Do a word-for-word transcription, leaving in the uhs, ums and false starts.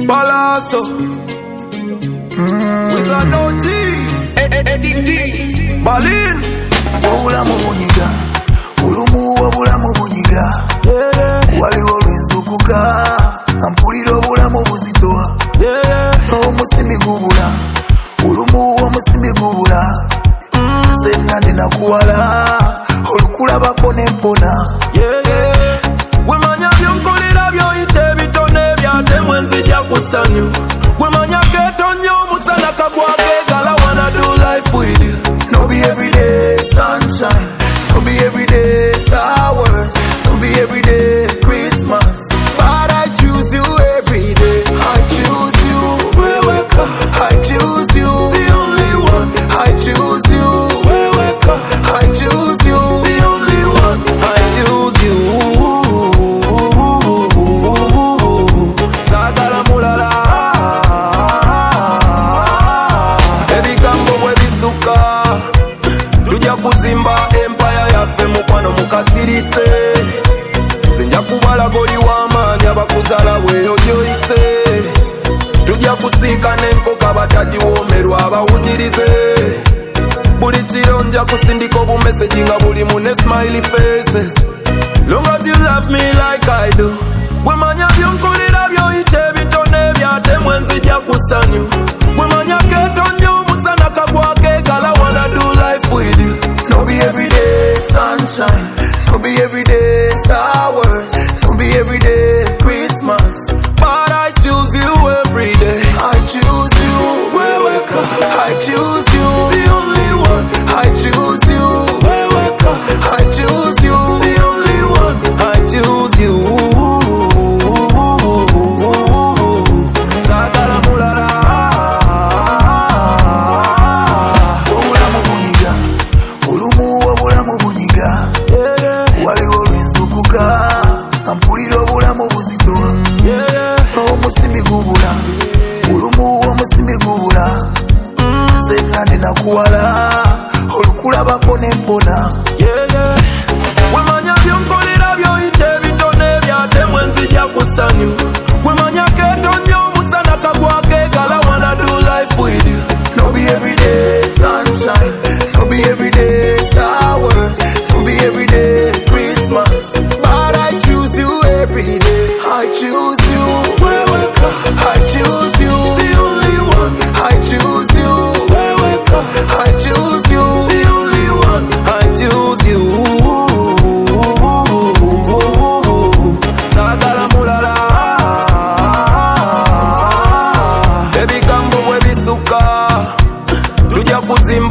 Balaso Wizard O G Eddie D Balin Obulamu bunyiga Ulumu obulamu bunyiga Waliwo lwenzukuka Nampulira obulamu buzitoa N'omusimbi gubula Ulumu omusimbi gubula Senna nenakuwala Olukulabako nempona Wemanya byonkolera byoyite bitone byate mwenzija kusanyu Wemanya ketonyo musana kagwage gala wanna do life with you. No be everyday sunshine, no be everyday flowers, no be everyday Christmas, but I choose you every day. I choose you, Weweka, I choose you, the only one. I choose you, Weweka, I choose you, the only one. I choose you. Sagala mulala. Ebigambo bwe bisuka tujja kuzimba empire yaffe mukwano mukasirise zinja kubala goli w'amaanyi abakuzala bweyo gyoyise tujja kusiika n'enkoka batagiwoomerwa abawunyirize buli kiro nja kusindika obumeseji nga buli mu ne smiley faces. Long as you love me like I do, wemanya byonkolera byoyite bitone byate mwenzija kusanyu wemanya ketonyo musana kagwake gala wanna do life with you. no be everyday sunshine, no be everyday flowers, no be everyday Christmas, But I choose you every day. I choose you, Weweka, I choose you, the only one. I choose you, Weweka, I choose you, the only one. I choose you. Sagala mulala. obulamu bunyiga olumu obulamu bunyiga waliwo lwenzukuka nampulira obulamu buzitoa n'omusimbi gubula olumu omusimbi gubula senna nenakuwala olukulabako nempona Wemanya byonkolera byoyite bitone byate mwenzija kusanyu wemanya ketonyo musana kagwake gala wanna do life with you. no be everyday sunshine, no be everyday flowers, no be everyday Christmas, but I choose you every day. I choose you, Weweka, I choose you, the only one. I choose you, Weweka, I choose you, the only one. I choose you. Sagala mulala. Ebigambo bwe bisuka tujja kuzimba